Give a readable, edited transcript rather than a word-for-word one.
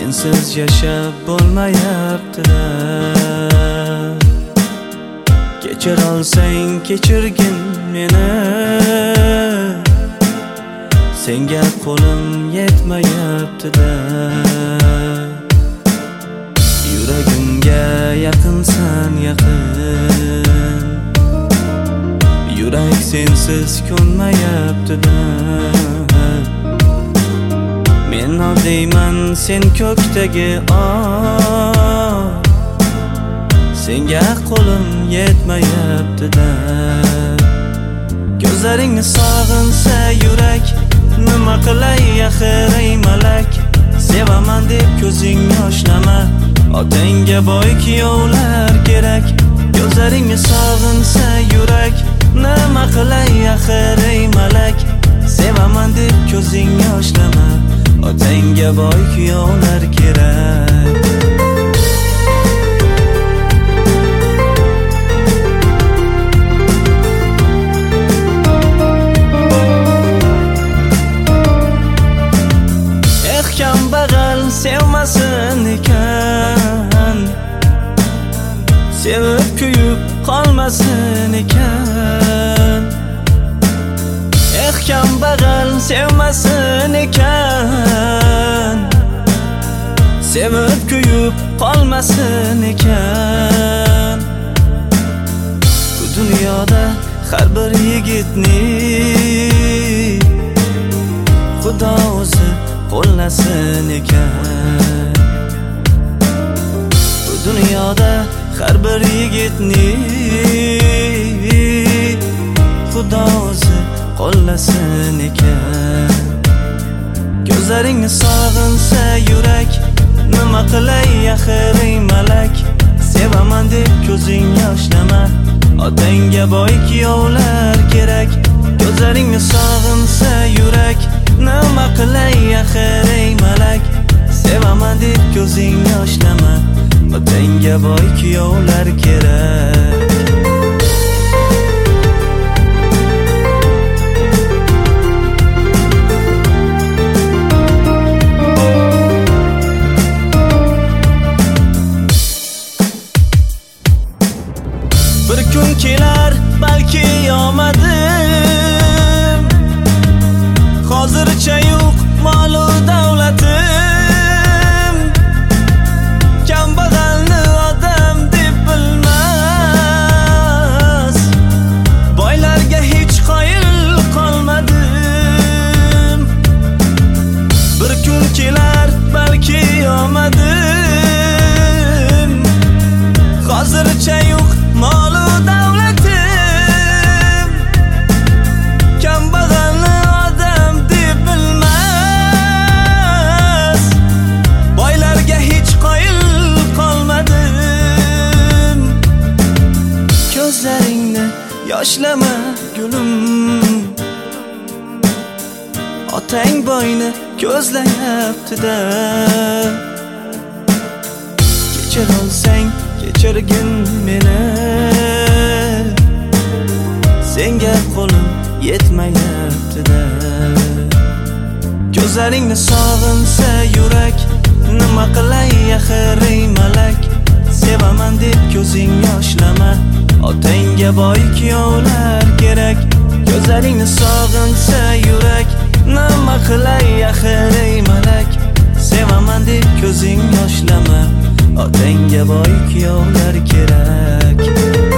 sensiz yashab bo'lmayapti-da. Kechir olsang kechirgin meni, senga qo'lim yetmayapti-da. Yuragimga yaqinsan yaqin, yurak sensiz ko'nmayapti-da. Men oldayman sen ko'kdagi oy, senga qo'lim yetmayapti-da. Ko'zlaringni sog'insa yurak, nima qilay axir ey malak. Sevaman deb ko'zing yoshlama, otangga boy kuyovlar kerak. Ko'zlaringni sog'insa yurak, nima qilay axir ey malak. Sevaman deb ko'zing yoshlama, otangga boy kuyovlar kerak. Kambag'al sevmasin ekan, sevib kuyib qolmasin ekan. Kambag'al sevmasin ekan, sevib kuyib qolmasin ekan. Bu dunyoda har bir yigitni Xudo o'zi qo'llasin ekan. Bu dunyoda har bir yigitni Xudo o'zi qo'llasin ekan. Ko'zlaringni sog'insa yurak, nima qilay axir ey malak. Sevaman deb ko'zing yoshlama, otangga boy kuyovlar kerak. Ko'zlaringni sog'insa yurak, nima qilay axir ey malak. Sevaman deb ko'zing yoshlama, otangga boy kuyovlar kerak. Bir kun kelar balki omadim, hozircha yo'q mol-u davlatim. Kambag'alni odam deb bilmas, boylarga hech qoyil qolmadim. Bir kun kelar balki omadim, hozircha yo'q mol-u davlatim. Kambag'alni odam deb bilmas, boylarga hech qoyil qolmadim. Ko'zlaringni yoshlama gulim, otang boyni ko'zlayapti-da. Kechir olsang kechirgin meni, senga qo'lim yetmayapti-da. Ko'zlaringni sog'insa yurak, nima qilay axir ey malak. Sevaman deb ko'zing yoshlama, otangga boy kuyovlar kerak. Ko'zlaringni sog'insa yurak, nima qilay axir ey malak. Sevaman deb ko'zing yoshlama, otangga boy kuyovlar kerak.